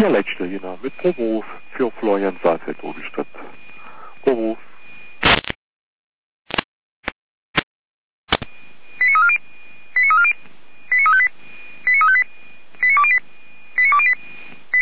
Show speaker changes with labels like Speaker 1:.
Speaker 1: Ja, letzte, genau, mit Pro Wolf für Florian Saalfeld, Oberstadt. Pro Wolf.